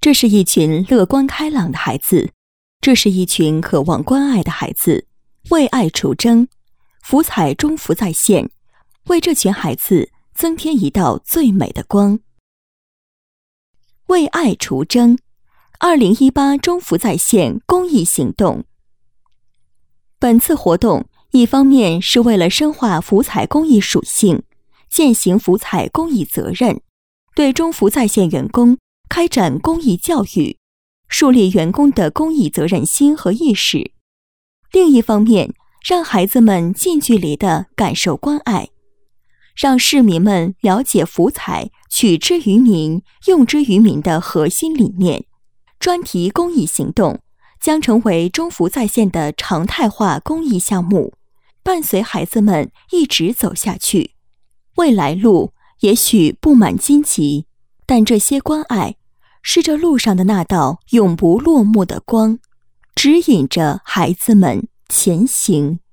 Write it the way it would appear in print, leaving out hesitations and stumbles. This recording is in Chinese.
这是一群乐观开朗的孩子，这是一群渴望关爱的孩子，为爱除征，福彩中福在线，为这群孩子增添一道最美的光。为爱除征2018中福在线公益行动。本次活动一方面是为了深化福彩公益属性，践行福彩公益责任，对中福在线员工开展公益教育，树立员工的公益责任心和意识；另一方面，让孩子们近距离地感受关爱，让市民们了解福彩取之于民、用之于民的核心理念。专题公益行动将成为中福在线的常态化公益项目，伴随孩子们一直走下去。未来路也许布满荆棘，但这些关爱是这路上的那道永不落幕的光，指引着孩子们前行。